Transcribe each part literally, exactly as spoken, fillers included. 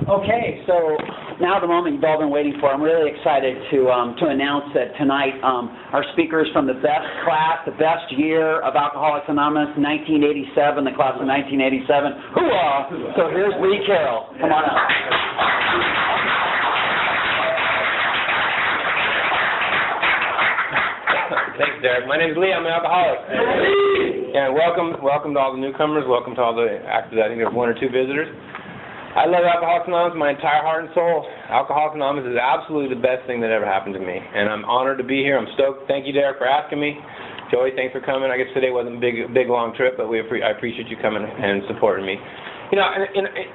Okay, so now the moment you've all been waiting for. I'm really excited to um, to announce that tonight um, our speakers from the best class, the best year of Alcoholics Anonymous, nineteen eighty-seven, the class of nineteen eighty-seven. Hoorah! So here's Lee Carroll. Come on up. Thanks, Derek. My name is Lee. I'm an alcoholic. And welcome, welcome to all the newcomers. Welcome to all the actors. I think there's one or two visitors. I love Alcoholics Anonymous with my entire heart and soul. Alcoholics Anonymous is absolutely the best thing that ever happened to me, and I'm honored to be here. I'm stoked. Thank you, Derek, for asking me. Joey, thanks for coming. I guess today wasn't a big, big long trip, but we I appreciate you coming and supporting me. You know, and, and, and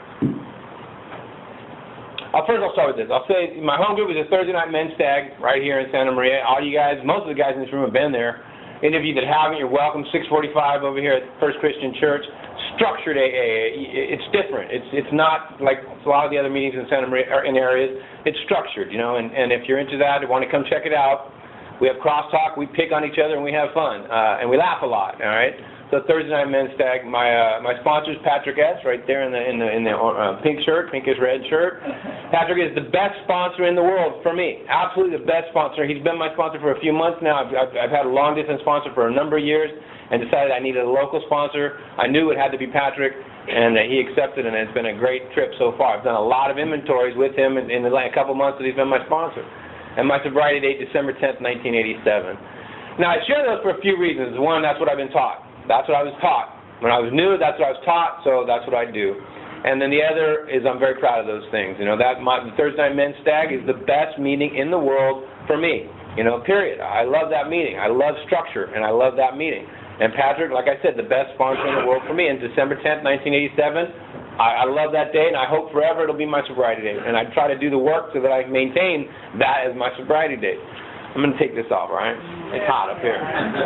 I'll first I'll start with this. I'll say my home group is a Thursday night men's stag right here in Santa Maria. All you guys, most of the guys in this room have been there. Any of you that haven't, you're welcome. six forty-five over here at First Christian Church. Structured A A. It's different. It's it's not like a lot of the other meetings in Santa Maria or in areas. It's structured, you know. And, and if you're into that, want to come check it out. We have crosstalk. We pick on each other and we have fun uh, and we laugh a lot. All right. So Thursday night men's stag. My uh, my sponsor is Patrick S. Right there in the in the in the uh, pink shirt, pinkish red shirt. Patrick is the best sponsor in the world for me. Absolutely the best sponsor. He's been my sponsor for a few months now. I've I've, I've had a long distance sponsor for a number of years, and decided I needed a local sponsor. I knew it had to be Patrick, and uh, he accepted, and it's been a great trip so far. I've done a lot of inventories with him in, in the last couple months that he's been my sponsor. And my sobriety date, December tenth, nineteen eighty-seven. Now, I share those for a few reasons. One, that's what I've been taught. That's what I was taught. When I was new, that's what I was taught, so that's what I do. And then the other is I'm very proud of those things. You know, that my, the Thursday Night Men's Stag is the best meeting in the world for me. You know, period. I love that meeting. I love structure, and I love that meeting. And Patrick, like I said, the best sponsor in the world for me. And December tenth, nineteen eighty-seven, I, I love that day, and I hope forever it'll be my sobriety date. And I try to do the work so that I maintain that as my sobriety date. I'm going to take this off, all right? It's hot up here.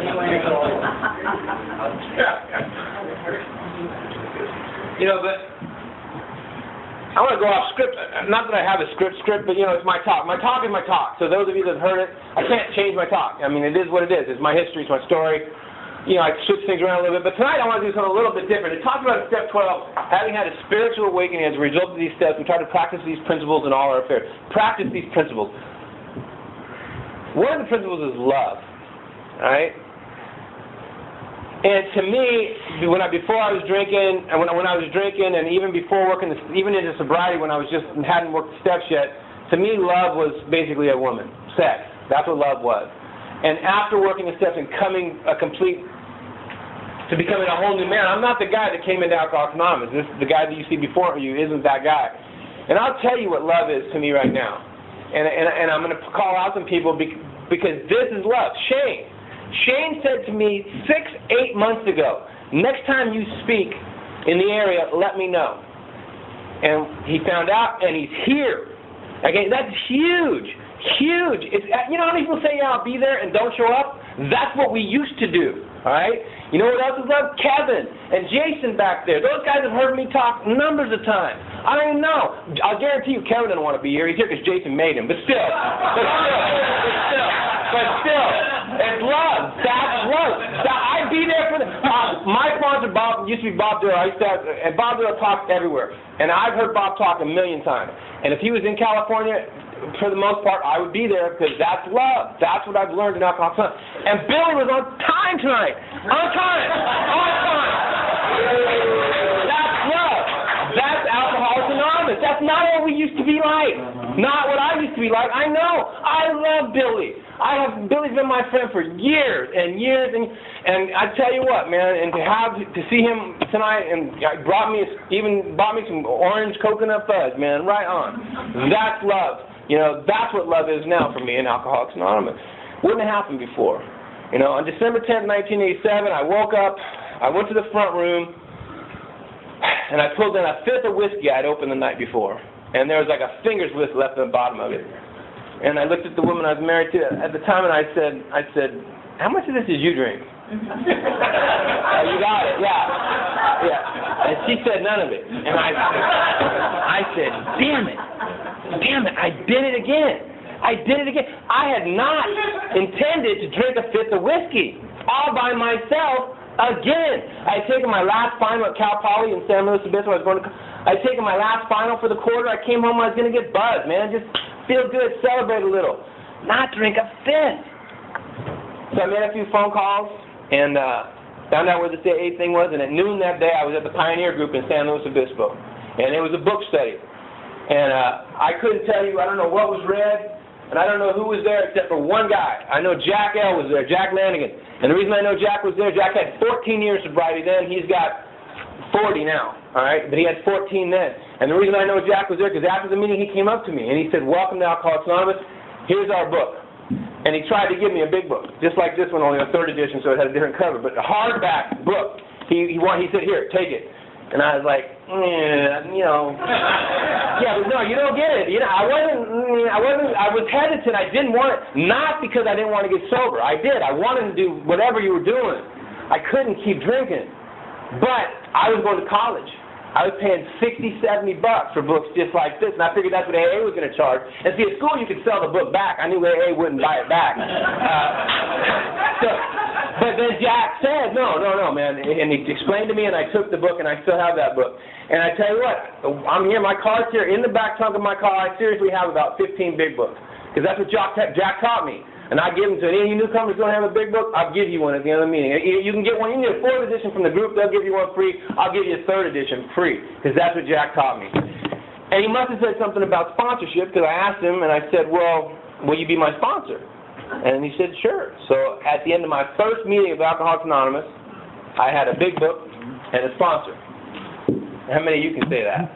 You know, but I want to go off script. Not that I have a script, script, but, you know, it's my talk. My talk is my talk. So those of you that have heard it, I can't change my talk. I mean, it is what it is. It's my history. It's my story. You know, I switch things around a little bit. But tonight I want to do something a little bit different. It talks about step twelve, having had a spiritual awakening as a result of these steps. We try to practice these principles in all our affairs. Practice these principles. One of the principles is love, all right? And to me, when I, before I was drinking, and when I, when I was drinking, and even before working, the, even into sobriety, when I was just hadn't worked the steps yet, to me, love was basically a woman, sex. That's what love was. And after working the steps and coming a complete, to becoming a whole new man, I'm not the guy that came into Alcoholics Anonymous. This, the guy that you see before you isn't that guy. And I'll tell you what love is to me right now. And, and, and I'm going to call out some people because this is love. Shane. Shane said to me six, eight months ago, next time you speak in the area, let me know. And he found out, and he's here. Okay, that's huge. Huge. It's, you know how many people say, yeah, I'll be there and don't show up? That's what we used to do. All right? You know what else is love? Kevin and Jason back there. Those guys have heard me talk numbers of times. I don't even know. I'll guarantee you Kevin doesn't want to be here. He's here because Jason made him. But still. But still. But still. But still. It's love. That's love. That, I'd be there for the... Uh, my sponsor, Bob, used to be Bob Diller. I used to have, and Bob Diller talked everywhere. And I've heard Bob talk a million times. And if he was in California, for the most part, I would be there because that's love. That's what I've learned in Alcoholics Anonymous. And Billy was on time tonight. On time. On time. That's love. That's Alcoholics Anonymous. That's not what we used to be like. Not what I used to be like. I know. I love Billy. I have Billy's been my friend for years and years, and and I tell you what, man, and to have to see him tonight, and brought me even bought me some orange coconut fudge, man, right on. That's love. You know, that's what love is now for me in Alcoholics Anonymous. Wouldn't have happened before. You know, on December tenth, nineteen eighty-seven, I woke up, I went to the front room, and I pulled in a fifth of whiskey I'd opened the night before. And there was like a finger's width left at the bottom of it. And I looked at the woman I was married to at the time, and I said, I said, how much of this did you drink? uh, you got it, yeah. Yeah. And she said none of it. And I, I said, damn it. Damn it, I did it again. I did it again. I had not intended to drink a fifth of whiskey all by myself Again, I had taken my last final at Cal Poly in San Luis Obispo. I was going to, I had taken my last final for the quarter. I came home, I was going to get buzzed, man. Just feel good, celebrate a little. Not drink a fifth. So I made a few phone calls and uh, found out where this A A thing was. And at noon that day, I was at the Pioneer Group in San Luis Obispo. And it was a book study. And uh, I couldn't tell you, I don't know what was read. And I don't know who was there except for one guy. I know Jack L. was there, Jack Lanigan. And the reason I know Jack was there, Jack had fourteen years sobriety then. He's got forty now, all right? But he had fourteen then. And the reason I know Jack was there, because after the meeting he came up to me and he said, welcome to Alcoholics Anonymous. Here's our book. And he tried to give me a big book, just like this one, only a third edition, so it had a different cover. But a hardback book. He, he, want, he said, here, take it. And I was like, mm, you know, yeah, but no, you don't get it. You know, I wasn't, I wasn't, I was hesitant. I didn't want it, not because I didn't want to get sober. I did. I wanted to do whatever you were doing. I couldn't keep drinking. But I was going to college. I was paying sixty, seventy bucks for books just like this, and I figured that's what A A was going to charge. And see, at school you could sell the book back. I knew A A wouldn't buy it back. Uh, so, but then Jack said, no, no, no, man, and he explained to me, and I took the book, and I still have that book. And I tell you what, I'm here, my car's here, in the back trunk of my car, I seriously have about fifteen big books, because that's what Jack, Jack taught me. And I give them to any of you newcomers who don't have a big book, I'll give you one at the end of the meeting. You can get one, you can get a fourth edition from the group, they'll give you one free. I'll give you a third edition free, because that's what Jack taught me. And he must have said something about sponsorship, because I asked him, and I said, well, will you be my sponsor? And he said, sure. So at the end of my first meeting of Alcoholics Anonymous, I had a big book and a sponsor. How many of you can say that?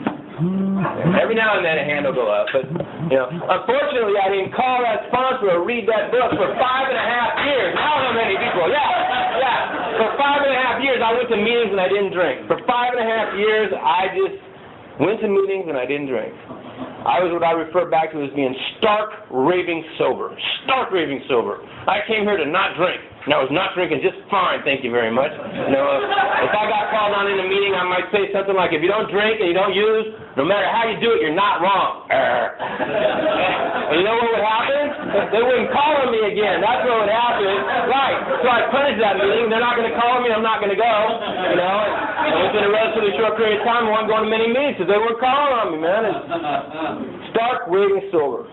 Every now and then a hand will go up, but, you know, unfortunately I didn't call that sponsor or read that book for five and a half years. Now how many people? Yeah, yeah. For five and a half years I went to meetings and I didn't drink. For five and a half years I just went to meetings and I didn't drink. I was what I refer back to as being stark raving sober. Stark raving sober. I came here to not drink. And I was not drinking just fine, thank you very much. You know, if I got called on in a meeting, I might say something like, if you don't drink and you don't use, no matter how you do it, you're not wrong. And you know what would happen? They wouldn't call on me again. That's what would happen. Right. So I punished that meeting. They're not going to call me. I'm not going to go. You know, and within a relatively short period of time, I wasn't going to many meetings because they weren't calling on me, man. It's stark raving sober.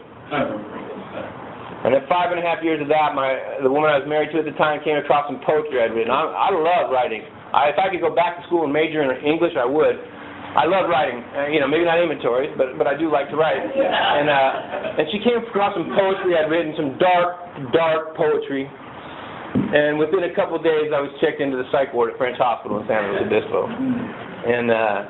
And at five and a half years of that, my the woman I was married to at the time came across some poetry I'd written. I, I love writing. I, if I could go back to school and major in English, I would. I love writing. Uh, you know, maybe not inventories, but but I do like to write. And uh, and she came across some poetry I'd written, some dark, dark poetry. And within a couple of days, I was checked into the psych ward at French Hospital in San Luis Obispo. And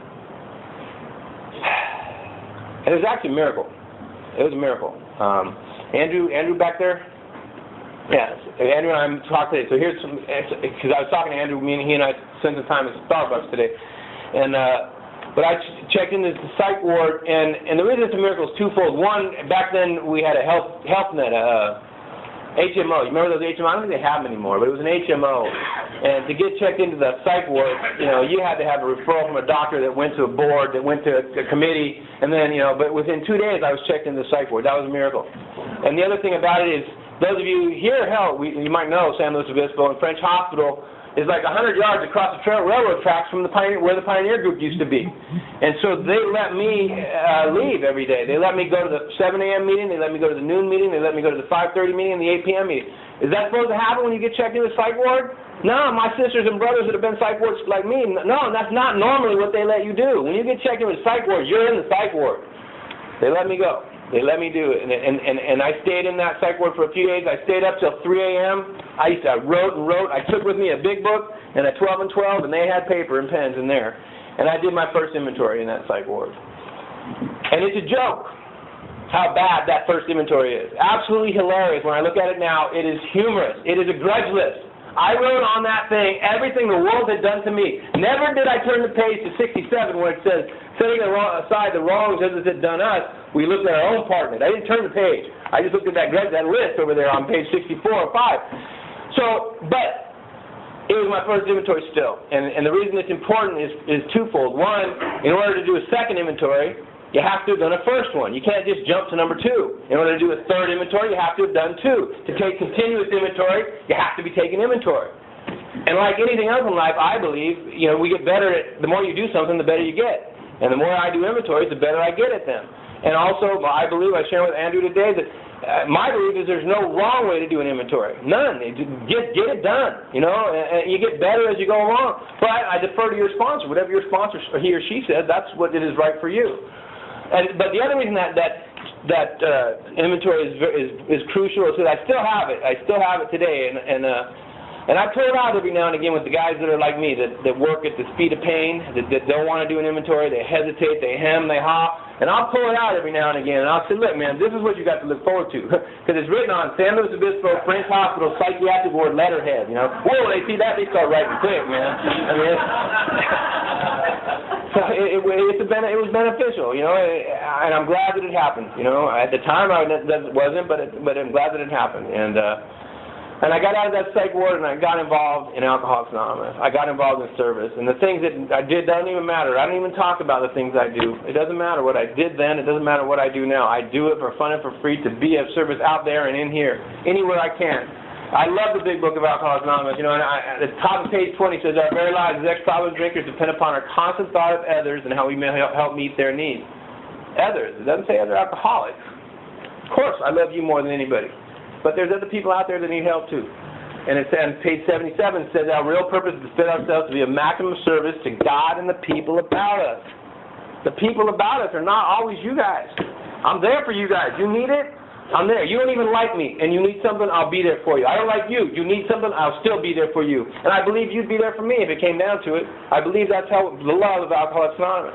uh, it was actually a miracle. It was a miracle. Um, Andrew, Andrew back there? Yeah, Andrew and I talked today. So here's some, because I was talking to Andrew, me and he and I spent some time at Starbucks today. And, uh, but I ch checked into the psych ward, and, and the reason it's a miracle is twofold. One, back then we had a health, health net, uh, H M O. You remember those H M O? I don't think they have them anymore, but it was an H M O. And to get checked into the psych ward, you know, you had to have a referral from a doctor that went to a board, that went to a, a committee, and then, you know, but within two days I was checked into the psych ward. That was a miracle. And the other thing about it is, those of you here, hell, we, you might know San Luis Obispo and French Hospital is like one hundred yards across the trail, railroad tracks from the Pioneer, where the Pioneer Group used to be. And so they let me uh, leave every day. They let me go to the seven A M meeting, they let me go to the noon meeting, they let me go to the five thirty meeting and the eight P M meeting. Is that supposed to happen when you get checked into the psych ward? No, my sisters and brothers that have been psych wards like me, no, that's not normally what they let you do. When you get checked into the psych ward, you're in the psych ward. They let me go. They let me do it, and, and, and, and I stayed in that psych ward for a few days. I stayed up till three A M I used to, I wrote and wrote. I took with me a big book and a twelve and twelve, and they had paper and pens in there. And I did my first inventory in that psych ward. And it's a joke how bad that first inventory is. Absolutely hilarious. When I look at it now, it is humorous. It is a grudge list. I wrote on that thing everything the world had done to me. Never did I turn the page to sixty-seven where it says, setting aside the wrongs as it had done us, we looked at our own part in it. I didn't turn the page. I just looked at that, that list over there on page sixty-four or five. So, but it was my first inventory still. And, and the reason it's important is, is twofold. One, in order to do a second inventory, you have to have done a first one. You can't just jump to number two. In order to do a third inventory, you have to have done two. To take continuous inventory, you have to be taking inventory. And like anything else in life, I believe, you know, we get better at, the more you do something, the better you get. And the more I do inventories, the better I get at them. And also, I believe, I shared with Andrew today, that uh, my belief is there's no wrong way to do an inventory. None. It, get, get it done, you know, and, and you get better as you go along. But I defer to your sponsor. Whatever your sponsor, he or she says, that's what it is right for you. And But the other reason that, that that uh, inventory is, is is crucial is that I still have it. I still have it today, and and uh, and I pull it out every now and again with the guys that are like me, that that work at the speed of pain, that, that don't want to do an inventory, they hesitate, they hem, they hop, and I'll pull it out every now and again, and I'll say, look, man, this is what you got to look forward to, because it's written on San Luis Obispo Friends Hospital psychiatric ward letterhead. You know, whoa, they see that, they start writing quick, man. I mean. It's, So it, it, it's a ben, it was beneficial, you know, and I'm glad that it happened. You know, at the time I wasn't, but it, but I'm glad that it happened. And uh, and I got out of that psych ward and I got involved in Alcoholics Anonymous. I got involved in service, and the things that I did doesn't even matter. I don't even talk about the things I do. It doesn't matter what I did then. It doesn't matter what I do now. I do it for fun and for free to be of service out there and in here, anywhere I can. I love the big book of Alcoholics Anonymous, you know, and I, at the top of page twenty says, our very lives as ex-problem drinkers depend upon our constant thought of others and how we may help, help meet their needs. Others. It doesn't say other alcoholics. Of course, I love you more than anybody. But there's other people out there that need help too. And it's on page seventy-seven, it says, our real purpose is to fit ourselves to be of maximum service to God and the people about us. The people about us are not always you guys. I'm there for you guys. You need it? I'm there. You don't even like me, and you need something, I'll be there for you. I don't like you. You need something, I'll still be there for you. And I believe you'd be there for me if it came down to it. I believe that's how the love of Alcoholics Anonymous.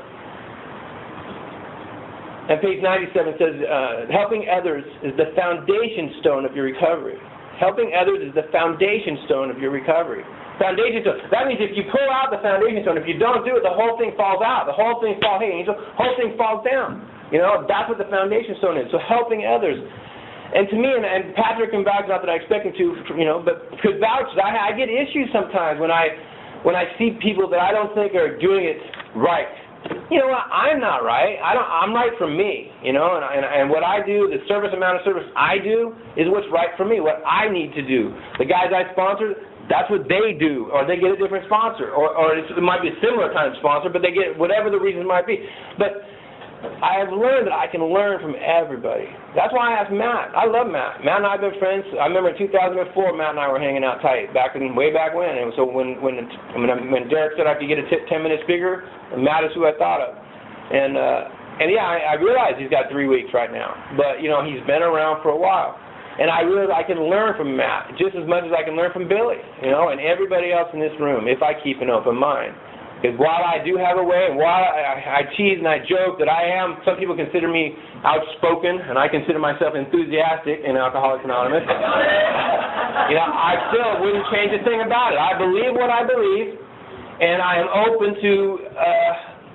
And page ninety-seven says, uh, helping others is the foundation stone of your recovery. Helping others is the foundation stone of your recovery. Foundation stone. That means if you pull out the foundation stone, if you don't do it, the whole thing falls out. The whole thing falls, hey, angel, the whole thing falls down. You know, that's what the foundation stone is. So helping others. And to me, and, and Patrick can vouch, not that I expect him to, you know, but could vouch, I, I get issues sometimes when I when I see people that I don't think are doing it right. You know what? I'm not right. I don't. I'm right for me. You know, and, and and what I do, the service amount of service I do, is what's right for me. What I need to do. The guys I sponsor, that's what they do, or they get a different sponsor, or or it's, it might be a similar kind of sponsor, but they get whatever the reasons might be. But I have learned that I can learn from everybody. That's why I asked Matt. I love Matt. Matt and I have been friends. I remember in two thousand four, Matt and I were hanging out tight, back in, way back when. And so when when when, when Derek said I could get a tip ten minutes bigger, Matt is who I thought of. And uh, and yeah, I, I realize he's got three weeks right now. But you know, he's been around for a while. And I really I can learn from Matt just as much as I can learn from Billy, you know, and everybody else in this room if I keep an open mind. Because while I do have a way, and while I, I tease and I joke that I am, some people consider me outspoken, and I consider myself enthusiastic in Alcoholics Anonymous, you know, I still wouldn't change a thing about it. I believe what I believe, and I am open to uh,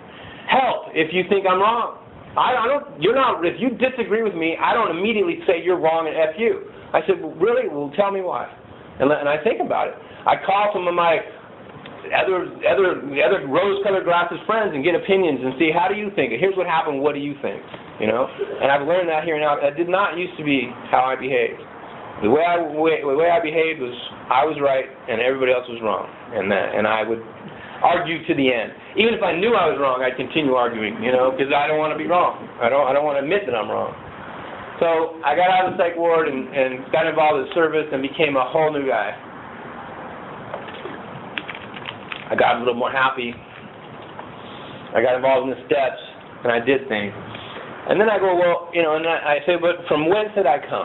help if you think I'm wrong. I, I don't, you're not, if you disagree with me, I don't immediately say you're wrong and F you. I said, well, really? Well, tell me why. And, and I think about it. I call some of my other other other rose-colored glasses friends and get opinions and see, how do you think? Here's what happened, what do you think? You know? And I've learned that here now. That did not used to be how I behaved. The way I, way, the way I behaved was I was right and everybody else was wrong. And that, and I would argue to the end. Even if I knew I was wrong, I'd continue arguing, you know, because I don't want to be wrong. I don't I don't want to admit that I'm wrong. So I got out of the psych ward and, and got involved in service and became a whole new guy. I got a little more happy. I got involved in the steps, and I did things. And then I go, well, you know, and I, I say, but from whence did I come?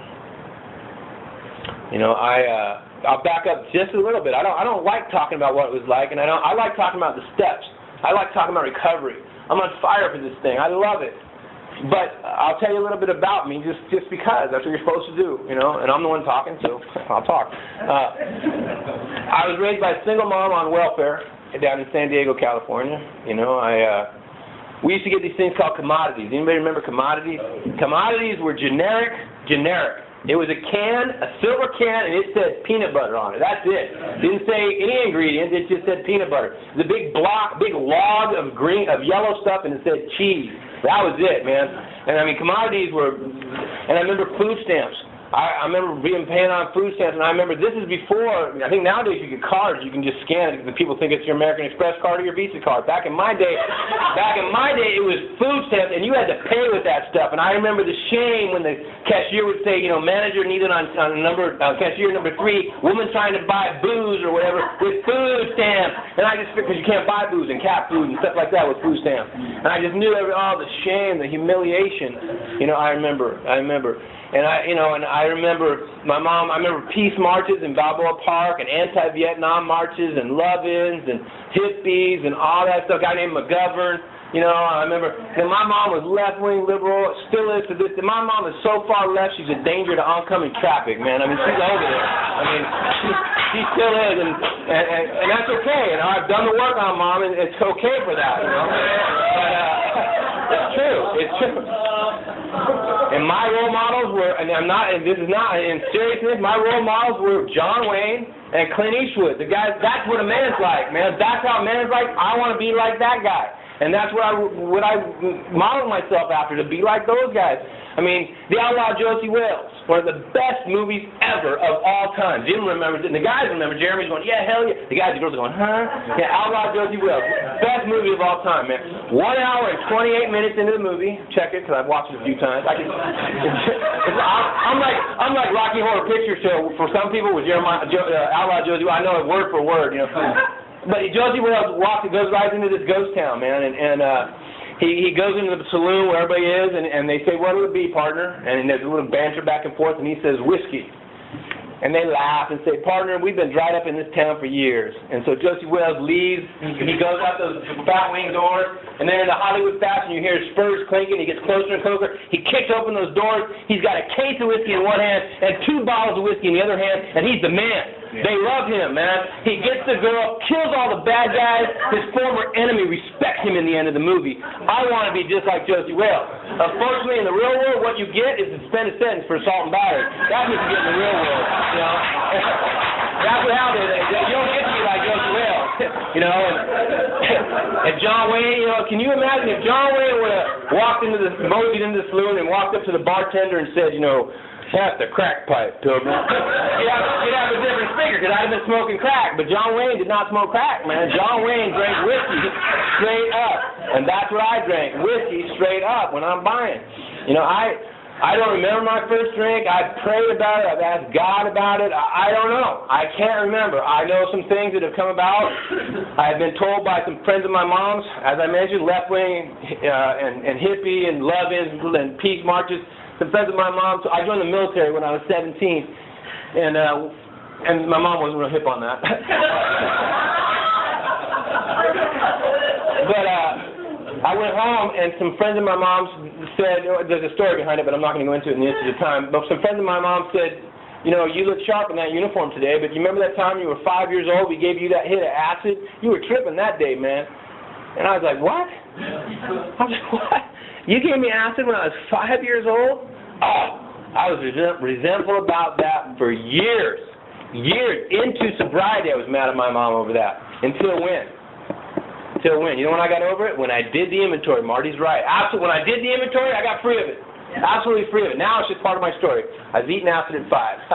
You know, I uh, I'll back up just a little bit. I don't I don't like talking about what it was like, and I don't I like talking about the steps. I like talking about recovery. I'm on fire for this thing. I love it. But I'll tell you a little bit about me, just just because that's what you're supposed to do, you know. And I'm the one talking, so I'll talk. Uh, I was raised by a single mom on welfare down in San Diego, California. You know, I uh, we used to get these things called commodities. Anybody remember commodities? Commodities were generic, generic. It was a can, a silver can, and it said peanut butter on it. That's it. Didn't say any ingredients. It just said peanut butter. The big block, big log of green, of yellow stuff, and it said cheese. That was it, man. And I mean, commodities were, and I remember food stamps. I, I remember being paying on food stamps, and I remember this is before, I think nowadays you get cards, you can just scan it, the people think it's your American Express card or your Visa card. Back in my day, back in my day, it was food stamps, and you had to pay with that stuff. And I remember the shame when the cashier would say, you know, manager needed on, on number, uh, cashier number three, woman trying to buy booze or whatever with food stamps. And I just, because you can't buy booze and cat food and stuff like that with food stamps. And I just knew every, all the shame, the humiliation. You know, I remember, I remember. And I, you know, and I remember my mom, I remember peace marches in Balboa Park and anti-Vietnam marches and love-ins and hippies and all that stuff. A guy named McGovern, you know, I remember. And my mom was left-wing liberal, still is to this. My mom is so far left, she's a danger to oncoming traffic, man. I mean, she's over there. I mean, she, she still is, and, and, and, and that's okay. You know, I've done the work on mom, and it's okay for that, you know. But uh, it's true. It's true. And my role models were, and I'm not, and this is not, in seriousness, my role models were John Wayne and Clint Eastwood. The guys, that's what a man's like, man. That's how a man's like. I want to be like that guy. And that's what I, what I modeled myself after, to be like those guys. I mean, The Outlaw Josie Wales, one of the best movies ever of all time. Jim remembers it, and the guys remember. Jeremy's going, yeah, hell yeah. The guys and girls are going, huh? Yeah, Outlaw Josie Wales, best movie of all time, man. One hour and twenty-eight minutes into the movie. Check it, because I've watched it a few times. I can, I'm like, I'm like Rocky Horror Picture Show for some people with Jeremiah, uh, Outlaw Josie Wales. I know it word for word, you know. But Josie Wales walks, goes right into this ghost town, man, and, and uh, he, he goes into the saloon where everybody is, and, and they say, what would it be, partner? And there's a little banter back and forth, and he says, whiskey. And they laugh and say, partner, we've been dried up in this town for years. And so Josie Wales leaves, he goes out those bat wing doors, and then in the Hollywood fashion, you hear spurs clinking, he gets closer and closer, he kicks open those doors, he's got a case of whiskey in one hand, and two bottles of whiskey in the other hand, and he's the man. Yeah. They love him, man. He gets the girl, kills all the bad guys. His former enemy respects him in the end of the movie. I want to be just like Josie Wales. Unfortunately, in the real world, what you get is a suspended sentence for assault and battery. That's what you get in the real world, you know. That's what happens. You don't get to be like Josie Wales, you know. And, and John Wayne, you know, can you imagine if John Wayne would have walked into the, moseyed into the saloon and walked up to the bartender and said, you know, that's the crack pipe, Pilgrim. You'd have, you'd have a different speaker, because I'd have been smoking crack. But John Wayne did not smoke crack, man. John Wayne drank whiskey straight up. And that's what I drank, whiskey straight up when I'm buying. You know, I I don't remember my first drink. I've prayed about it. I've asked God about it. I, I don't know. I can't remember. I know some things that have come about. I've been told by some friends of my mom's, as I mentioned, left-wing uh, and, and hippie and love-ins and peace marches. Some friends of my mom, so I joined the military when I was seventeen, and uh, and my mom wasn't real hip on that. But uh, I went home, and some friends of my mom's said, there's a story behind it, but I'm not going to go into it in the interest of time, but some friends of my mom said, you know, you look sharp in that uniform today, but you remember that time you were five years old, we gave you that hit of acid? You were tripping that day, man. And I was like, what? I was like, what? You gave me acid when I was five years old? Oh, I was resentful about that for years. Years. Into sobriety, I was mad at my mom over that. Until when? Until when? You know when I got over it? When I did the inventory. Marty's right. Absolutely. When I did the inventory, I got free of it. Absolutely free of it. Now it's just part of my story. I was eating acid at five. uh,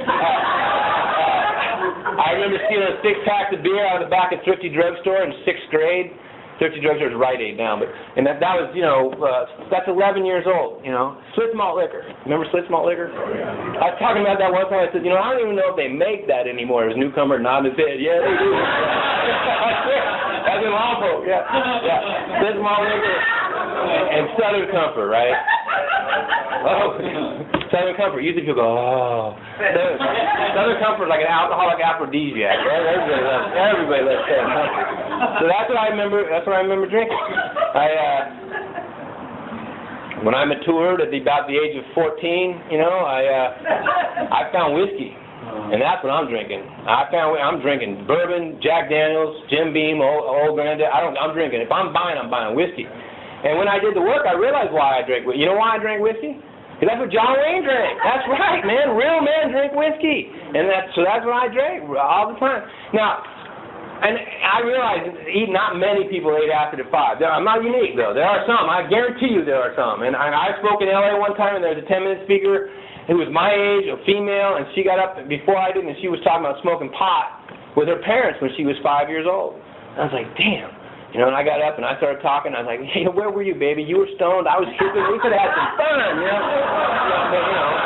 I remember stealing six packs of beer out of the back of Thrifty Drugstore in sixth grade. Thrifty Drugstore is Rite Aid now, but and that that was, you know, uh, that's eleven years old, you know. Schlitz malt liquor. Remember Schlitz malt liquor? Oh, yeah. I was talking about that one time. I said, you know, I don't even know if they make that anymore. It was newcomer nodding his head. Yeah, they do. I swear. That's in Longpole. Yeah, yeah. Schlitz malt liquor and Southern Comfort, right? Oh, Southern Comfort. Usually people go, oh. Southern, Southern Comfort, like an alcoholic aphrodisiac. Right? Everybody loves. Everybody loves Southern Comfort. So that's what I remember. That's what I remember drinking. I uh, when I matured at the, about the age of fourteen, you know, I uh, I found whiskey, and that's what I'm drinking. I found I'm drinking bourbon, Jack Daniels, Jim Beam, Old, Old Granddad. I don't. I'm drinking. If I'm buying, I'm buying whiskey. And when I did the work, I realized why I drank whiskey. You know why I drank whiskey? Because that's what John Wayne drank. That's right, man. Real men drink whiskey, and that's so that's what I drank all the time. Now. And I realize not many people ate acid at five. I'm not unique, though. There are some. I guarantee you there are some. And I, I spoke in L A one time, and there was a ten-minute speaker, who was my age, a female, and she got up before I did, and she was talking about smoking pot with her parents when she was five years old. I was like, damn. You know, and I got up and I started talking. I was like, hey, where were you, baby? You were stoned. I was tripping. We could have had some fun, you know. But, you know.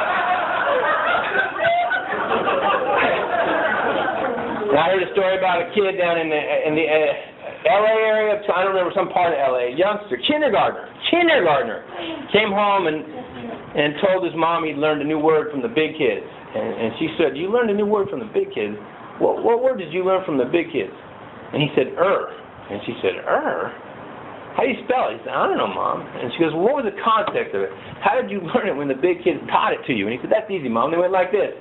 And I heard a story about a kid down in the in the uh, L A area. I don't remember, some part of L A. Youngster, kindergartner, kindergartner, came home and and told his mom he'd learned a new word from the big kids. And, and she said, you learned a new word from the big kids? What, what word did you learn from the big kids? And he said, er. And she said, er? How do you spell it? He said, I don't know, Mom. And she goes, well, what was the context of it? How did you learn it when the big kids taught it to you? And he said, that's easy, Mom. They went like this.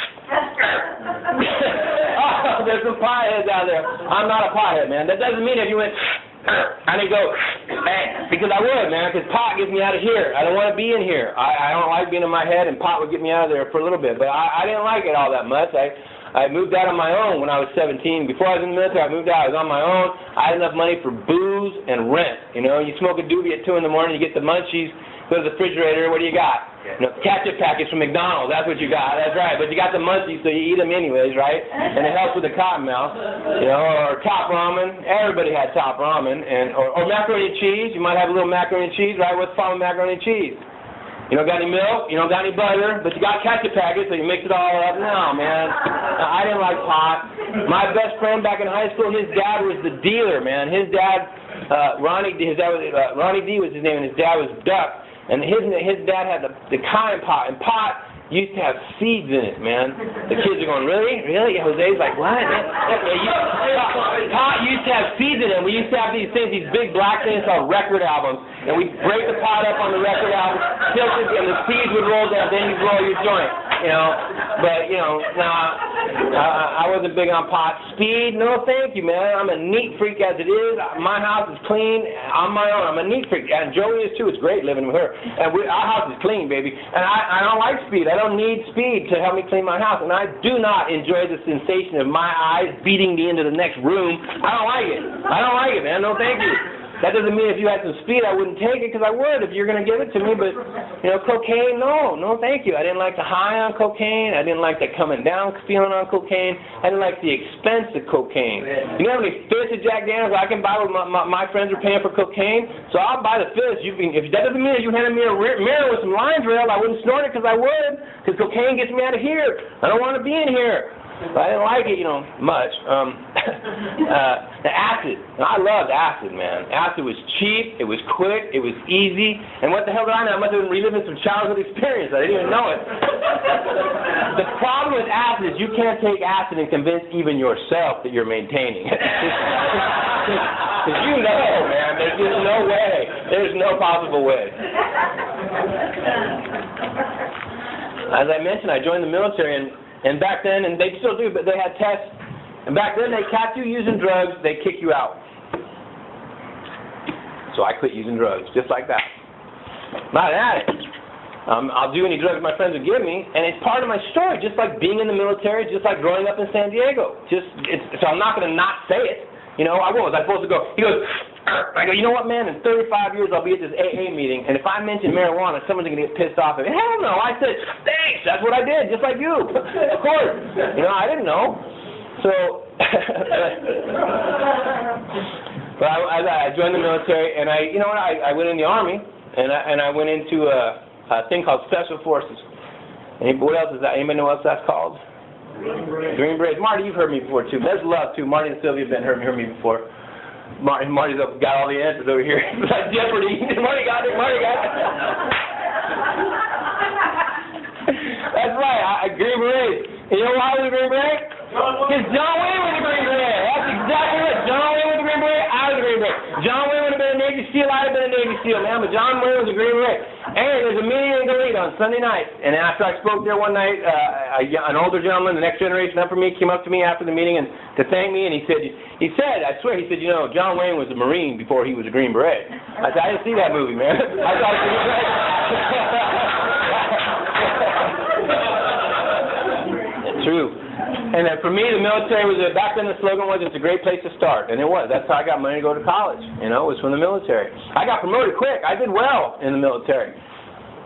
Oh, there's some potheads out there. I'm not a pothead, man. That doesn't mean if you went, I didn't go, eh, because I would, man, because pot gets me out of here. I don't want to be in here. I, I don't like being in my head, and pot would get me out of there for a little bit. But I, I didn't like it all that much. I I moved out on my own when I was seventeen. Before I was in the military, I moved out. I was on my own. I had enough money for booze and rent. You know, you smoke a doobie at two in the morning, you get the munchies, go to the refrigerator, what do you got? You know, ketchup packets from McDonald's, that's what you got. That's right. But you got the munchies, so you eat them anyways, right? And it helps with the cotton mouth. You know, or top ramen. Everybody had top ramen. And or, or macaroni and cheese. You might have a little macaroni and cheese, right? What's the problem with macaroni and cheese? You don't got any milk, you don't got any butter, but you got ketchup packets, so you mix it all up. No, man. I didn't like pot. My best friend back in high school, his dad was the dealer, man. His dad, uh, Ronnie, his dad was, uh, Ronnie D was his name, and his dad was Duck. And his his dad had the, the kind pot, and pot used to have seeds in it, man. The kids are going, really? Really? Jose's like, what? Pot used to have seeds in it. We used to have these things, these big black things called record albums. And we'd break the pot up on the record album, tilt it, and the seeds would roll down, then you'd roll your joint, you know. But, you know, nah, uh, I wasn't big on pot. Speed, no thank you, man. I'm a neat freak as it is. My house is clean on my own. I'm a neat freak. And Joey is too. It's great living with her. And we, our house is clean, baby. And I, I don't like speed. I don't need speed to help me clean my house. And I do not enjoy the sensation of my eyes beating me into the next room. I don't like it. I don't like it, man. No thank you. That doesn't mean if you had some speed I wouldn't take it, because I would if you're going to give it to me. But, you know, cocaine, no, no thank you. I didn't like the high on cocaine. I didn't like the coming down feeling on cocaine. I didn't like the expense of cocaine. You know how many fifths of Jack Daniels I can buy with my, my, my friends are paying for cocaine? So I'll buy the fifths. You can, if that doesn't mean if you handed me a mirror with some lines railed, I wouldn't snort it, because I would, because cocaine gets me out of here. I don't want to be in here. But I didn't like it, you know, much. Um, uh, the acid. I loved acid, man. Acid was cheap, it was quick, it was easy. And what the hell did I know? I must have been reliving some childhood experience. I didn't even know it. The problem with acid is you can't take acid and convince even yourself that you're maintaining it. Because you know, man, there's just no way. There's no possible way. As I mentioned, I joined the military, and And back then, and they still do, but they had tests. And back then, they catch you using drugs, they kick you out. So I quit using drugs, just like that. Not an addict. Um, I'll do any drugs my friends would give me, and it's part of my story, just like being in the military, just like growing up in San Diego. Just, it's, so I'm not going to not say it. You know, I was. I was supposed to go. He goes, I go, you know what, man? In thirty-five years, I'll be at this A A meeting, and if I mention marijuana, someone's going to get pissed off at me. Hell no. I said, thanks. That's what I did, just like you. Of course. You know, I didn't know. So, but I, I joined the military, and I, you know what, I, I went in the Army, and I, and I went into a, a thing called Special Forces. And what else is that? Anybody know what else that's called? Green Berets. Green Berets. Marty, you've heard me before, too. There's love, too. Marty and Sylvia have been heard, heard me before. Marty, Marty's up, got all the answers over here. It's like Jeopardy. Marty got it. Marty got it. That's right. I, Green Berets. And you know why I was a Green Beret? Because John Wayne was a Green Beret. That's exactly it. John Wayne was a Green Beret. I was a Green Beret. John Wayne would have been a Navy SEAL. I'd have been a Navy SEAL, man. But John Wayne was a Green Beret. And there's a meeting in Goleta on Sunday night. And after I spoke there one night, uh, a, an older gentleman, the next generation up from me, came up to me after the meeting and to thank me. And he said, he said, I swear, he said, you know, John Wayne was a Marine before he was a Green Beret. I said, I didn't see that movie, man. I thought it was great. True. And then for me, the military was, a, back then the slogan was, it's a great place to start. And it was. That's how I got money to go to college. You know, it was from the military. I got promoted quick. I did well in the military.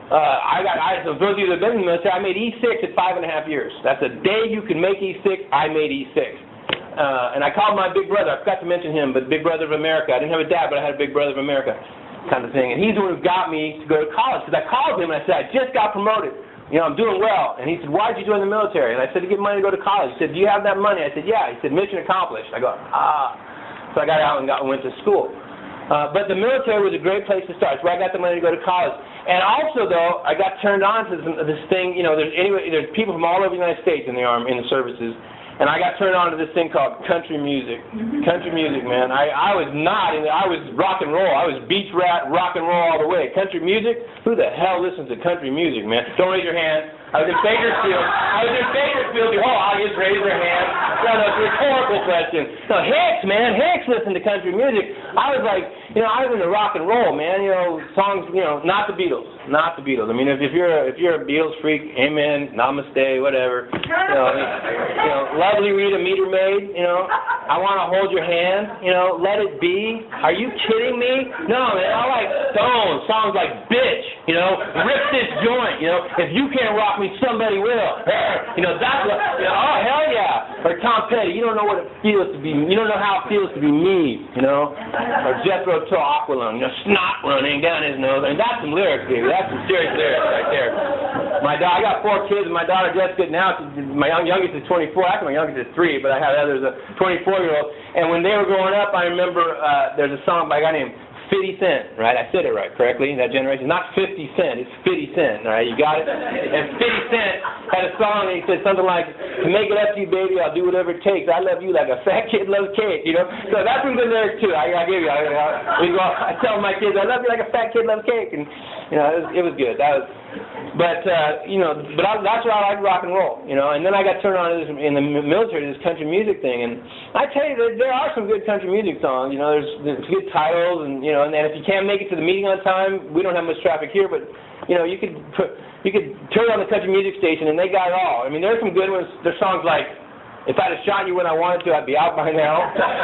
Uh, I got, I, so those of you that have been in the military, I made E six at five and a half years. That's the day you can make E six, I made E six. Uh, and I called my big brother, I forgot to mention him, but Big Brother of America. I didn't have a dad, but I had a Big Brother of America kind of thing. And he's the one who got me to go to college, because I called him and I said, I just got promoted. You know, I'm doing well. And he said, why did you join the military? And I said, to get money to go to college. He said, do you have that money? I said, yeah. He said, mission accomplished. I go, ah. So I got out and got, went to school. Uh, but the military was a great place to start. It's where I got the money to go to college. And also, though, I got turned on to this thing. You know, there's anyway, there's people from all over the United States in the army, in the services, and I got turned on to this thing called country music. Country music, man. I, I was not in. I was rock and roll. I was beach rat, rock and roll all the way. Country music? Who the hell listens to country music, man? Don't raise your hand. I was in Bakersfield. I was in Bakersfield. The whole audience raised their hand. No, no, it's a rhetorical question. No, Hicks, man. Hicks listened to country music. I was like, you know, I was into rock and roll, man. You know, songs, you know, not the Beatles. Not the Beatles. I mean, if, if you're a, if you're a Beatles freak, amen, namaste, whatever. You know, you know, lovely Rita Meter Maid, you know, I want to hold your hand, you know, let it be. Are you kidding me? No, man, I like Stones, songs like Bitch, you know, Rip This Joint, you know, if you can't rock me, somebody will. You know, that's what, you know, oh, hell yeah. Or Tom Petty, you don't know what it feels to be, you don't know how it feels to be me, you know. Or Jethro Tull Aqualung, you know, snot running down his nose. I mean, that's some lyrics, baby. That's some serious lyrics right there. My da- I got four kids, and my daughter Jessica now, she's, my young, youngest is twenty-four. Actually, my youngest is three, but I have others, a twenty-four-year-old. And when they were growing up, I remember uh, there's a song by a guy named fifty Cent, right? I said it right, correctly, that generation. Not fifty Cent, it's fifty Cent, all right? You got it? And fifty Cent had a song, and he said something like, to make it up to you, baby, I'll do whatever it takes. I love you like a fat kid loves cake, you know? So that's some good lyrics, too. I, I give you, I, I, we go, I tell my kids, I love you like a fat kid loves cake. And, you know, it was, it was good. That was, but, uh, you know, but I, that's why I like rock and roll, you know? And then I got turned on to this, in the military, this country music thing. And I tell you, there, there are some good country music songs, you know? There's, there's good titles, and, you know, and then if you can't make it to the meeting on time, we don't have much traffic here, but, you know, you could put, you could turn on the country music station, and they got it all. I mean, there's some good ones. There's songs like, if I'd have shot you when I wanted to, I'd be out by now.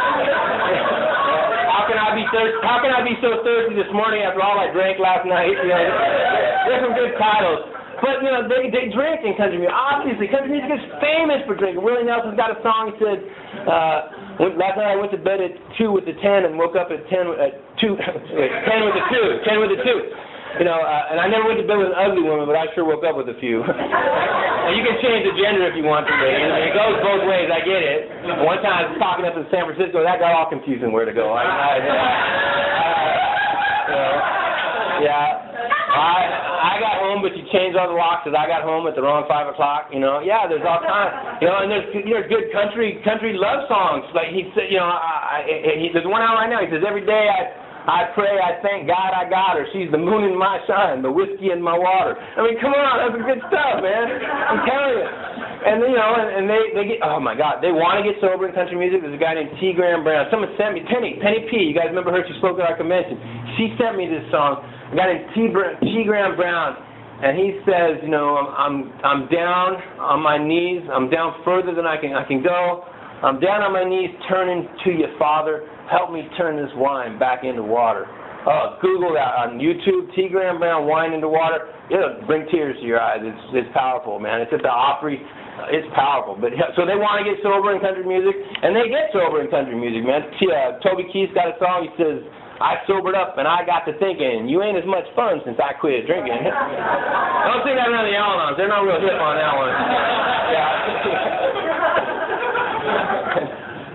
How can I be thirsty? How can I be so thirsty this morning after all I drank last night? You know, there's some good titles. But, you know, they, they drink in country music. Obviously, country music is famous for drinking. Willie Nelson's got a song. He said, uh, when, last night I went to bed at two with the ten and woke up at ten at two, ten with the two, ten with the two. You know, uh, and I never went to bed with an ugly woman, but I sure woke up with a few. And you can change the gender if you want to, but you know, it goes both ways. I get it. One time I was talking up in San Francisco, that got all confusing where to go. I, I, I, you know, yeah. I I got home, but you changed all the locks because I got home at the wrong five o'clock. You know, yeah. There's all kinds. You know, and there's you know good country country love songs. Like he said, you know, I, I, he, there's one out right now. He says every day I. I pray, I thank God I got her. She's the moon in my sun, the whiskey in my water. I mean, come on, that's some good stuff, man. I'm telling you. And, you know, and, and they, they get, oh, my God, they want to get sober in country music. There's a guy named T. Graham Brown. Someone sent me, Penny, Penny P. You guys remember her? She spoke at our convention. She sent me this song. A guy named T. T. Graham Brown. And he says, you know, I'm, I'm, I'm down on my knees. I'm down further than I can, I can go. I'm down on my knees turning to you, Father. Help me turn this wine back into water. Uh, Google that on YouTube, T. Graham Brown, Wine into Water. It'll bring tears to your eyes. It's, it's powerful, man. It's at the Opry. It's powerful. But so they want to get sober in country music, and they get sober in country music, man. T, uh, Toby Keith's got a song. He says, I sobered up and I got to thinking, you ain't as much fun since I quit drinking. Don't sing that around the Al-Anons. They're not real hip on that one. Yeah.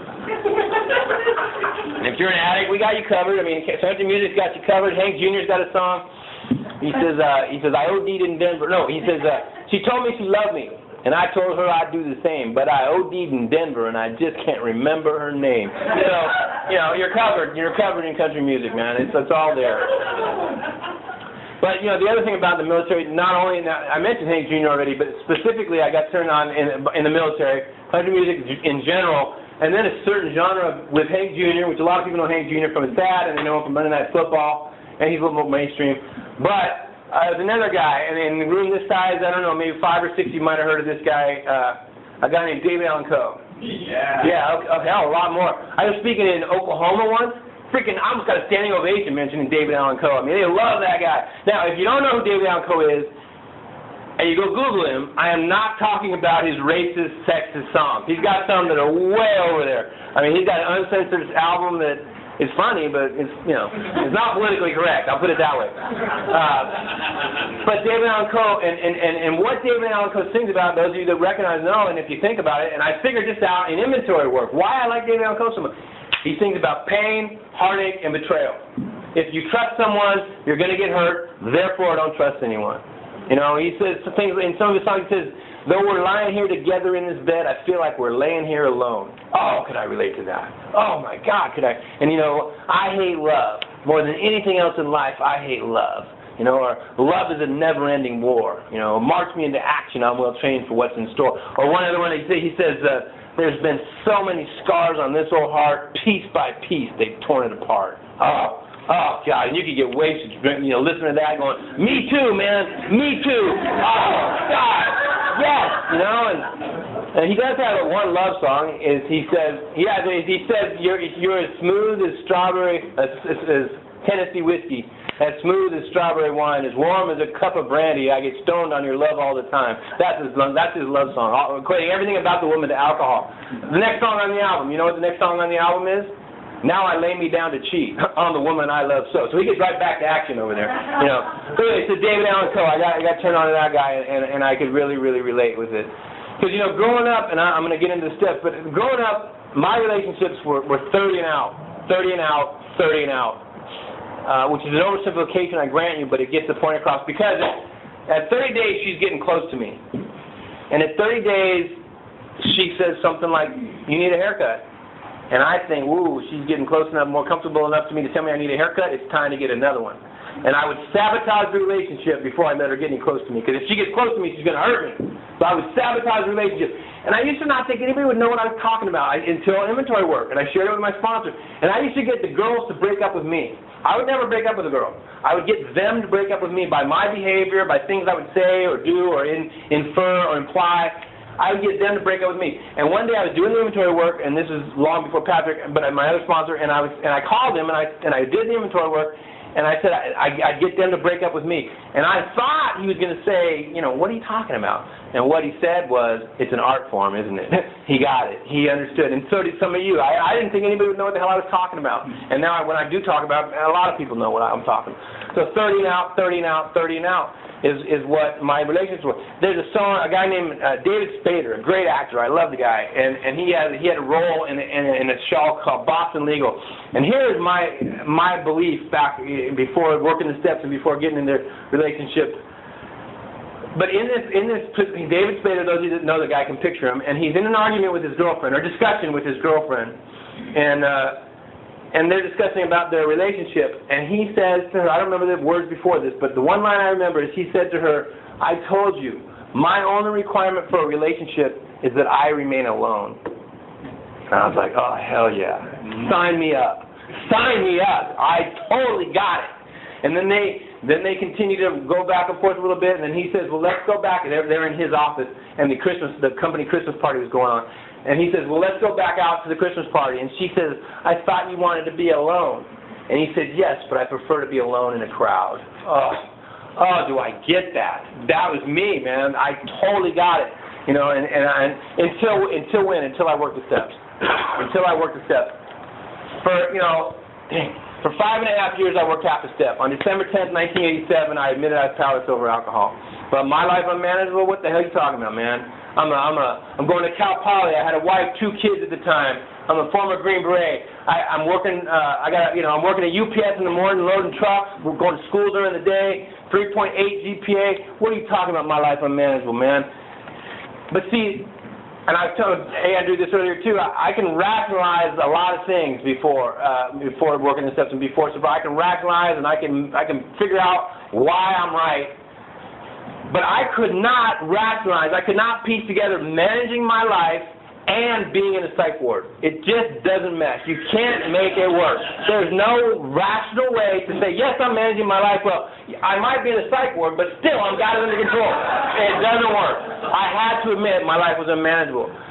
If you're an addict, we got you covered. I mean, country music's got you covered. Hank Junior's got a song. He says, uh, he says, I O D'd in Denver. No, he says, uh, she told me she loved me, and I told her I'd do the same. But I O D'd in Denver, and I just can't remember her name. So, you know, you're covered. You're covered in country music, man. It's, it's all there. But, you know, the other thing about the military, not only, I mentioned Hank Junior already, but specifically I got turned on in, in the military, country music in general. And then a certain genre with Hank Junior, which a lot of people know Hank Junior from his dad, and they know him from Monday Night Football, and he's a little more mainstream. But uh, there's another guy, and in the room this size, I don't know, maybe five or six, you might have heard of this guy, uh, a guy named David Allan Coe. Yeah. Yeah, okay, oh, hell, a lot more. I was speaking in Oklahoma once, freaking, I almost got a standing ovation mentioning David Allan Coe. I mean, they love that guy. Now, if you don't know who David Allan Coe is, and you go Google him, I am not talking about his racist, sexist songs. He's got some that are way over there. I mean, he's got an uncensored album that is funny, but it's, you know, it's not politically correct. I'll put it that way. Uh, but David Allan Coe, and, and, and, and what David Allan Coe sings about, those of you that recognize know, and if you think about it, and I figured this out in inventory work, why I like David Allan Coe so much. He sings about pain, heartache, and betrayal. If you trust someone, you're going to get hurt, therefore don't trust anyone. You know, he says some things, in some of his songs, he says, though we're lying here together in this bed, I feel like we're laying here alone. Oh, could I relate to that? Oh, my God, could I? And, you know, I hate love. More than anything else in life, I hate love. You know, or love is a never-ending war. You know, march me into action, I'm well trained for what's in store. Or one other one, he says, uh, there's been so many scars on this old heart, piece by piece, they've torn it apart. Oh. Oh, God, and you could get wasted, you know, listening to that going, me too, man, me too. Oh, God, yes, you know, and, and he does have a one love song, is he says, yeah, he says, you're, you're as smooth as strawberry, as, as, as Tennessee whiskey, as smooth as strawberry wine, as warm as a cup of brandy, I get stoned on your love all the time. That's his, that's his love song, equating everything about the woman to alcohol. The next song on the album, you know what the next song on the album is? Now I lay me down to cheat on the woman I love so. So he gets right back to action over there. You know. So it's a David Allan Coe. I got I got turned on to that guy, and, and I could really, really relate with it. Because, you know, growing up, and I, I'm going to get into the steps, but growing up, my relationships were, were thirty and out, thirty and out, thirty and out, uh, which is an oversimplification, I grant you, but it gets the point across. Because at thirty days, she's getting close to me. And at thirty days, she says something like, you need a haircut. And I think, woo, she's getting close enough, more comfortable enough to me to tell me I need a haircut, it's time to get another one. And I would sabotage the relationship before I let her get any close to me. Because if she gets close to me, she's going to hurt me. So I would sabotage the relationship. And I used to not think anybody would know what I was talking about I, until inventory work. And I shared it with my sponsor. And I used to get the girls to break up with me. I would never break up with a girl. I would get them to break up with me by my behavior, by things I would say or do or in, infer or imply. I would get them to break up with me. And one day I was doing the inventory work, and this is long before Patrick, but my other sponsor, and I was, and I called him, and I and I did the inventory work, and I said I, I, I'd get them to break up with me. And I thought he was going to say, you know, what are you talking about? And what he said was, it's an art form, isn't it? He got it. He understood, and so did some of you. I, I didn't think anybody would know what the hell I was talking about. And now I, when I do talk about it, a lot of people know what I'm talking about. So thirty and out, thirty and out, thirty and out. Is, is what my relationships were. There's a song, a guy named uh, David Spader, a great actor. I love the guy, and and he had he had a role in a, in a, in a show called Boston Legal. And here is my my belief back before working the steps and before getting in their relationship. But in this in this David Spader, those of you that know the guy can picture him, and he's in an argument with his girlfriend or discussion with his girlfriend, and. Uh, And they're discussing about their relationship, and he says to her, I don't remember the words before this, but the one line I remember is he said to her, I told you, my only requirement for a relationship is that I remain alone. And I was like, oh, hell yeah. Sign me up. Sign me up. I totally got it. And then they then they continue to go back and forth a little bit, and then he says, well, let's go back. And they're, they're in his office, and the Christmas, the company Christmas party was going on. And he says, well, let's go back out to the Christmas party. And she says, I thought you wanted to be alone. And he said, yes, but I prefer to be alone in a crowd. Oh, oh, do I get that? That was me, man. I totally got it. You know, and, and, I, and until until when? Until I worked the steps. Until I worked the steps. For, you know, for five and a half years I worked half a step. On December tenth, nineteen eighty-seven, I admitted I was powerless over alcohol. But my life unmanageable, what the hell are you talking about, man? I'm a, I'm a, I'm going to Cal Poly. I had a wife, two kids at the time. I'm a former Green Beret. I, I'm working, uh, I got, you know, I'm working at U P S in the morning, loading trucks. We're going to school during the day. three point eight G P A. What are you talking about? My life unmanageable, man. But see, and I told Andrew this earlier too. I, I can rationalize a lot of things before, uh, before working the steps and before sobriety. I can rationalize and I can, I can figure out why I'm right. But I could not rationalize, I could not piece together managing my life and being in a psych ward. It just doesn't mesh. You can't make it work. There's no rational way to say, yes, I'm managing my life well. I might be in a psych ward, but still, I've got it under control. It doesn't work. I had to admit my life was unmanageable.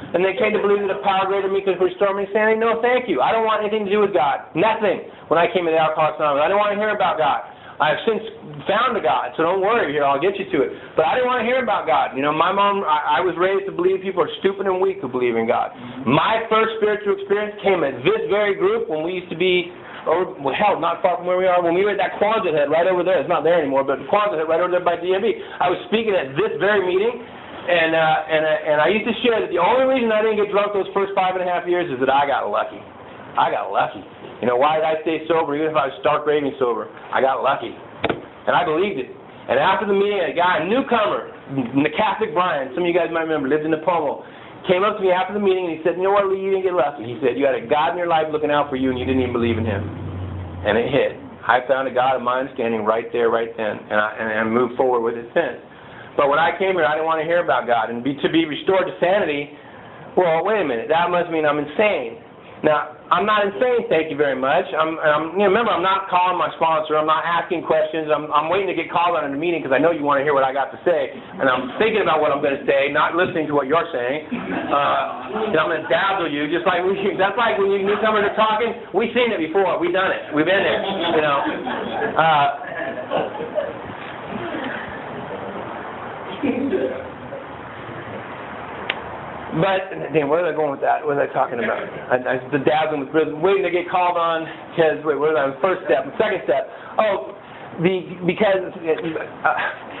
And they came to believe that a power greater than me could restore me insanity. No, thank you. I don't want anything to do with God. Nothing. When I came into Alcoholics Anonymous, I didn't want to hear about God. I've since found a God, so don't worry here. I'll get you to it. But I didn't want to hear about God. You know, my mom, I, I was raised to believe people are stupid and weak who believe in God. My first spiritual experience came at this very group when we used to be, over, well, hell, not far from where we are, when we were at that Quonset hut right over there. It's not there anymore, but the Quonset hut right over there by D M V. I was speaking at this very meeting. And uh, and uh, and I used to share that the only reason I didn't get drunk those first five and a half years is that I got lucky. I got lucky. You know, why did I stay sober even if I was stark raving sober? I got lucky. And I believed it. And after the meeting, a guy, a newcomer, the Catholic Brian, some of you guys might remember, lived in Napomo, came up to me after the meeting and he said, you know what, Lee, you didn't get lucky. He said, you had a God in your life looking out for you and you didn't even believe in him. And it hit. I found a God of my understanding right there, right then, and I, and I moved forward with it since. But when I came here, I didn't want to hear about God. And be, to be restored to sanity, well, wait a minute, that must mean I'm insane. Now, I'm not insane, thank you very much. I'm, I'm, you know, remember, I'm not calling my sponsor. I'm not asking questions. I'm, I'm waiting to get called on in a meeting because I know you want to hear what I got to say. And I'm thinking about what I'm going to say, not listening to what you're saying. Uh, I'm going to dazzle you, just like we, that's like when you newcomers are talking. We've seen it before. We've done it. We've been there, you know. Uh, But, damn, where was I going with that? What was I talking about? I, I, the dazzling was waiting to get called on because, wait, what was I? First step. The second step. Oh, the, because, uh,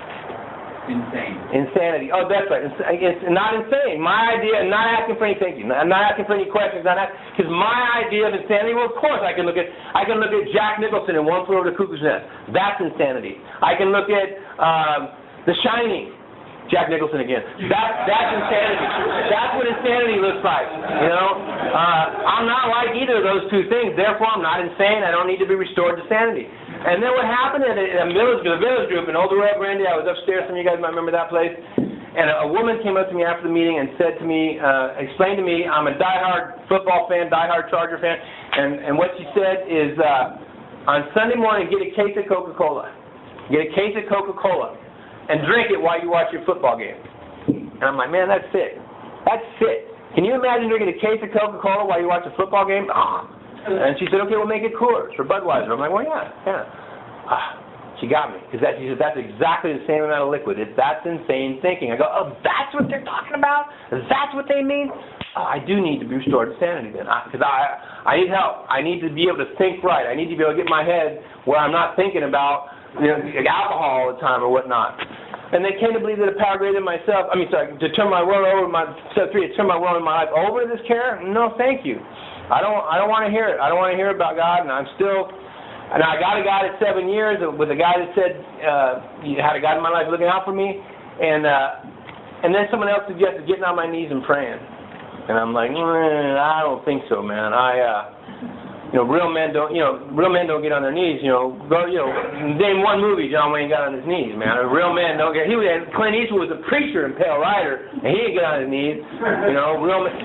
Insane. Insanity. Oh, that's right. It's, it's not insane. My idea, not asking for any, thank you. I'm not asking for any questions. Because my idea of insanity, well, of course, I can look at, I can look at Jack Nicholson in One Flew Over the Cuckoo's Nest. That's insanity. I can look at um, The Shining. Jack Nicholson again. That, that's insanity. That's what insanity looks like, you know? Uh, I'm not like either of those two things. Therefore, I'm not insane. I don't need to be restored to sanity. And then what happened at a, a village, a village group in Old Royal Brandy, I was upstairs, some of you guys might remember that place, and a, a woman came up to me after the meeting and said to me, uh, explained to me, I'm a diehard football fan, diehard Charger fan, and, and what she said is, uh, on Sunday morning, get a case of Coca-Cola. Get a case of Coca-Cola. And drink it while you watch your football game. And I'm like, man, that's sick. That's sick. Can you imagine drinking a case of Coca-Cola while you watch a football game? Ah. And she said, okay, we'll make it Coors or Budweiser. I'm like, well, yeah, yeah. Ah. She got me. Because that, she said, that's exactly the same amount of liquid. It's, that's insane thinking. I go, oh, that's what they're talking about? That's what they mean? Oh, I do need to be restored to sanity then. Because I, I, I need help. I need to be able to think right. I need to be able to get my head where I'm not thinking about, you know, alcohol all the time or whatnot. And they came to believe that a power greater than myself, I mean, sorry, to turn my world over, my, step three, to turn my world and my life over to this care? No, thank you. I don't, I don't want to hear it. I don't want to hear about God, and I'm still, and I got a guy at seven years with a guy that said, uh, you had a God in my life looking out for me, and, uh, and then someone else suggested getting on my knees and praying. And I'm like, mm, I don't think so, man. I, uh, You know, real men don't. You know, real men don't get on their knees. You know, go. You know, name one movie John Wayne got on his knees, man. A real men don't get. He was. Clint Eastwood was a preacher in Pale Rider, and he didn't get on his knees. You know, real men.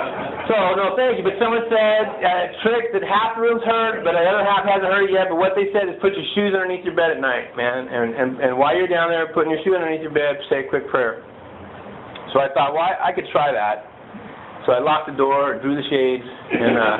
So no, thank you. But someone said a trick that half the room's hurt, but the other half hasn't heard it yet. But what they said is put your shoes underneath your bed at night, man. And and and while you're down there putting your shoe underneath your bed, say a quick prayer. So I thought, well, I, I could try that. So I locked the door, drew the shades, and uh,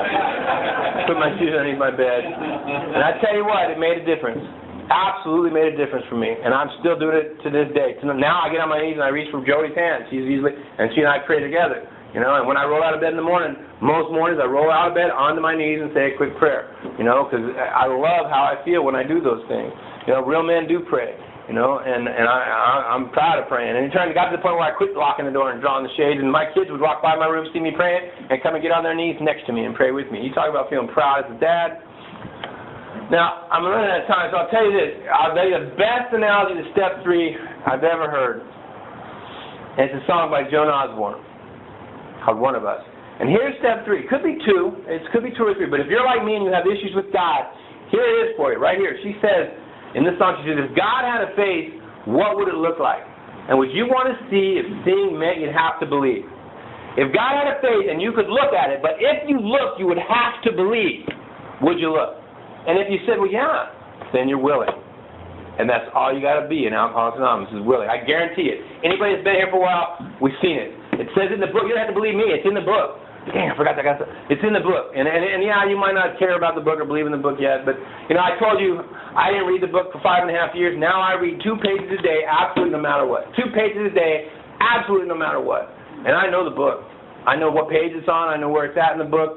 put my shoes underneath my bed. And I tell you what, it made a difference. Absolutely made a difference for me. And I'm still doing it to this day. Now I get on my knees and I reach for Jody's hand. She's usually, and she and I pray together. You know, and when I roll out of bed in the morning, most mornings I roll out of bed onto my knees and say a quick prayer. You know, because I love how I feel when I do those things. You know, real men do pray. You know, and, and I, I, I'm proud of praying. And it turned, got to the point where I quit locking the door and drawing the shades, and my kids would walk by my room, see me praying, and come and get on their knees next to me and pray with me. You talk about feeling proud as a dad. Now, I'm running out of time, so I'll tell you this. I'll tell you the best analogy to step three I've ever heard. And it's a song by Joan Osborne called One of Us. And here's step three. It could be two. It could be two or three. But if you're like me and you have issues with God, here it is for you, right here. She says, in this song, she says, if God had a face, what would it look like? And would you want to see if seeing meant you'd have to believe? If God had a face and you could look at it, but if you looked, you would have to believe, would you look? And if you said, well, yeah, then you're willing. And that's all you got to be in Alcoholics Anonymous is willing. I guarantee it. Anybody that's been here for a while, we've seen it. It says in the book. You don't have to believe me. It's in the book. Dang, I forgot that. Guy. It's in the book. And, and, and yeah, you might not care about the book or believe in the book yet, but, you know, I told you I didn't read the book for five and a half years. Now I read two pages a day, absolutely no matter what. Two pages a day, absolutely no matter what. And I know the book. I know what page it's on. I know where it's at in the book.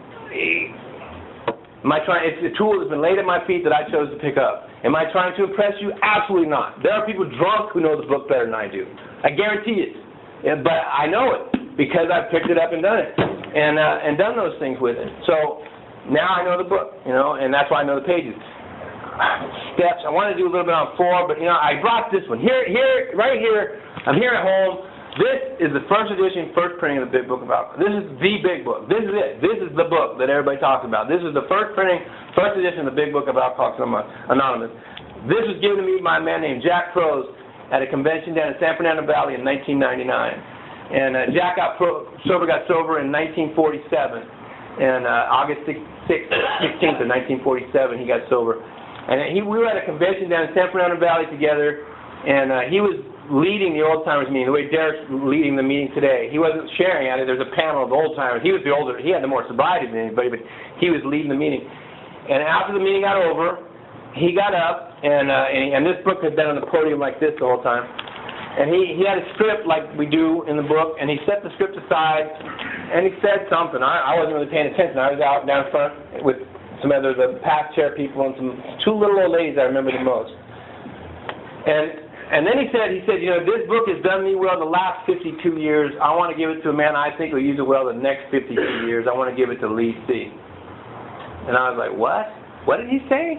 Am I trying? It's a tool that's been laid at my feet that I chose to pick up. Am I trying to impress you? Absolutely not. There are people drunk who know the book better than I do. I guarantee it. Yeah, but I know it because I've picked it up and done it, and uh, and done those things with it. So now I know the book, you know, and that's why I know the pages. Steps. I want to do a little bit on four, but you know, I brought this one here, here, right here. I'm here at home. This is the first edition, first printing of the Big Book of Alcoholics. This is the big book. This is it. This is the book that everybody talks about. This is the first printing, first edition of the Big Book of Alcoholics Anonymous. This was given to me by a man named Jack Prose at a convention down in San Fernando Valley in nineteen ninety-nine. And uh, Jack got pro, sober, got sober in nineteen forty-seven. And uh, August sixteenth of nineteen forty-seven, he got sober. And he, we were at a convention down in San Fernando Valley together, and uh, he was leading the old-timers meeting, the way Derek's leading the meeting today. He wasn't sharing at it. There's a panel of old-timers. He was the older. He had the more sobriety than anybody, but he was leading the meeting. And after the meeting got over, he got up, and uh, and, and this book had been on the podium like this the whole time. And he, he had a script like we do in the book, and he set the script aside, and he said something. I, I wasn't really paying attention. I was out down front with some other the past chair people and some two little old ladies I remember the most. And And then he said, he said, you know, this book has done me well the last fifty-two years. I want to give it to a man I think will use it well the next fifty-two years. I want to give it to Lee C. And I was like, what? What did he say?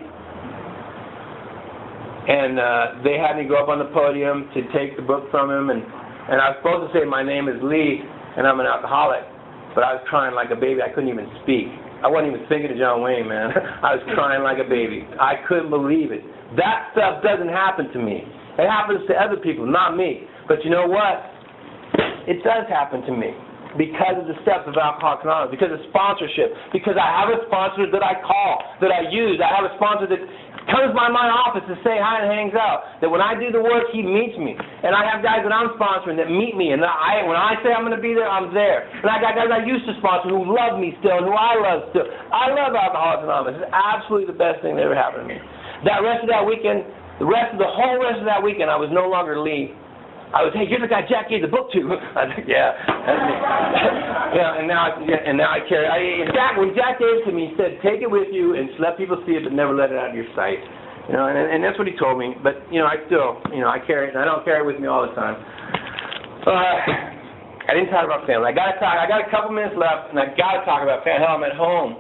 And uh, they had me go up on the podium to take the book from him. And, and I was supposed to say, my name is Lee, and I'm an alcoholic. But I was crying like a baby. I couldn't even speak. I wasn't even thinking of John Wayne, man. I was crying like a baby. I couldn't believe it. That stuff doesn't happen to me. It happens to other people, not me. But you know what? It does happen to me because of the steps of Alcoholics Anonymous, because of sponsorship, because I have a sponsor that I call, that I use. I have a sponsor that comes by my office to say hi and hangs out, that when I do the work, he meets me. And I have guys that I'm sponsoring that meet me, and I, when I say I'm going to be there, I'm there. And I got guys I used to sponsor who love me still and who I love still. I love Alcoholics Anonymous. It's absolutely the best thing that ever happened to me. That rest of that weekend, The rest of the whole rest of that weekend, I was no longer Lee. I was, hey, you're the guy Jack gave the book to. I was like, yeah, that's me. yeah, and now, yeah, and now I carry. I, and Jack, when Jack gave it to me, he said, take it with you and just let people see it, but never let it out of your sight. You know, and, and that's what he told me. But you know, I still, you know, I carry it, and I don't carry it with me all the time. Uh, I didn't talk about family. I got to talk. I got a couple minutes left, and I got to talk about family. Hell, I'm at home.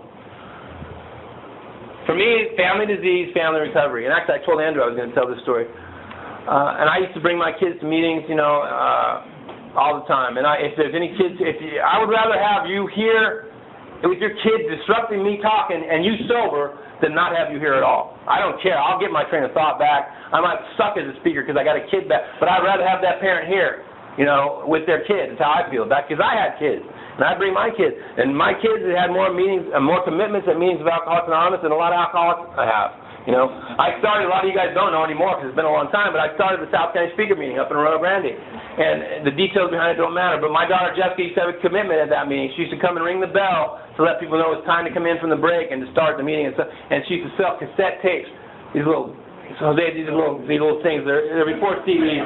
For me, family disease, family recovery. And actually, I told Andrew I was going to tell this story. Uh, and I used to bring my kids to meetings, you know, uh, all the time. And I, if there's any kids, if you, I would rather have you here with your kids disrupting me talking and you sober than not have you here at all. I don't care. I'll get my train of thought back. I might suck as a speaker because I got a kid back, but I'd rather have that parent here, you know, with their kids. That's how I feel. That's because I had kids. And I bring my kids. And my kids have had more meetings, uh, more commitments at meetings of Alcoholics Anonymous than a lot of alcoholics I have. You know, I started, a lot of you guys don't know anymore because it's been a long time, but I started the South County Speaker meeting up in Rio Grande. And the details behind it don't matter. But my daughter Jessica used to have a commitment at that meeting. She used to come and ring the bell to let people know it's time to come in from the break and to start the meeting. And, so, and she used to sell cassette tapes, these little, so they had these little, these little things. They're, they're before T V.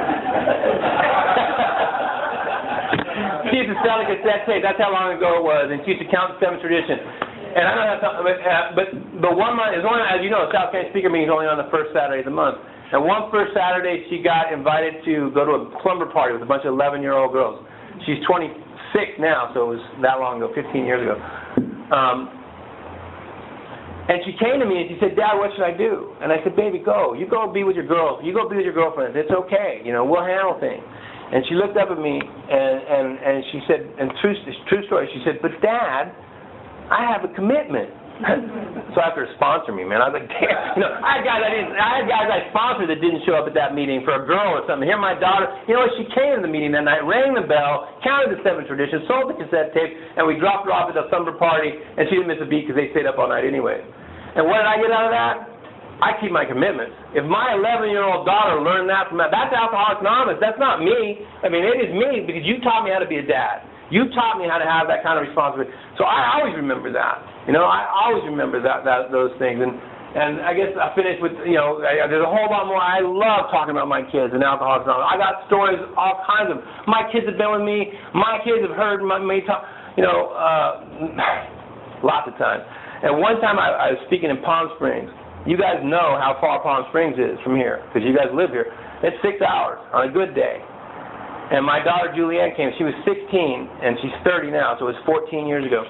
She used to sell a cassette tape. That's how long ago it was. And she used to count the seventh tradition. And I don't know how, but, uh, but but one month is only, as you know, South County Speaker meeting is only on the first Saturday of the month. And one first Saturday, she got invited to go to a slumber party with a bunch of eleven-year-old girls. She's twenty-six now, so it was that long ago, fifteen years ago. Um, and she came to me and she said, Dad, what should I do? And I said, baby, go. You go be with your girls. You go be with your girlfriends. It's okay. You know, we'll handle things. And she looked up at me and and and she said, and true true story, she said, but Dad, I have a commitment. So after her sponsor me, man, I was like, damn. You know, I had guys I didn't. I had guys I sponsored that didn't show up at that meeting for a girl or something. Here, my daughter. You know, she came to the meeting that night, rang the bell, counted the seven traditions, sold the cassette tape, and we dropped her off at the slumber party. And she didn't miss a beat because they stayed up all night anyway. And what did I get out of that? I keep my commitments. If my eleven-year-old daughter learned that from that, that's Alcoholics Anonymous. That's not me. I mean, it is me because you taught me how to be a dad. You taught me how to have that kind of responsibility. So I always remember that. You know, I always remember that, that those things. And and I guess I finished with, you know, I, there's a whole lot more. I love talking about my kids and Alcoholics Anonymous. I got stories, all kinds of. My kids have been with me. My kids have heard my, me talk. You know, uh, lots of times. And one time I, I was speaking in Palm Springs. You guys know how far Palm Springs is from here, because you guys live here. It's six hours on a good day. And my daughter Julianne came. She was sixteen, and she's thirty now, so it was fourteen years ago.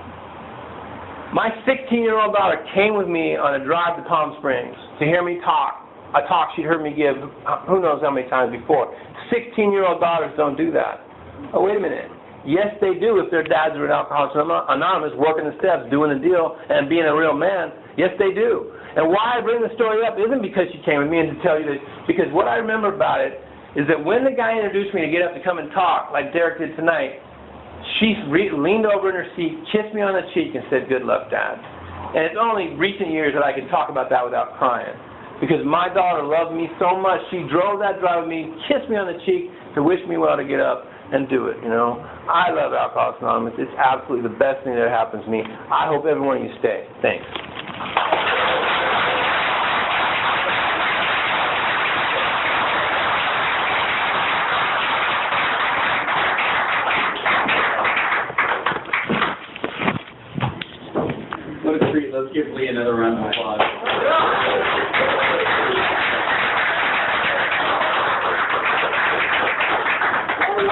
My sixteen-year-old daughter came with me on a drive to Palm Springs to hear me talk, a talk she'd heard me give who knows how many times before. sixteen-year-old daughters don't do that. Oh, wait a minute. Yes, they do if their dads are in Alcoholics Anonymous, working the steps, doing the deal, and being a real man. Yes, they do. And why I bring the story up isn't because she came with me and to tell you this, because what I remember about it is that when the guy introduced me to get up to come and talk, like Derek did tonight, she re- leaned over in her seat, kissed me on the cheek, and said, "Good luck, Dad." And it's only recent years that I can talk about that without crying, because my daughter loved me so much. She drove that drive with me, kissed me on the cheek to wish me well to get up and do it, you know. I love Alcoholics Anonymous. It's absolutely the best thing that happens to me. I hope every one of you stay. Thanks. Let's give Lee another round of applause.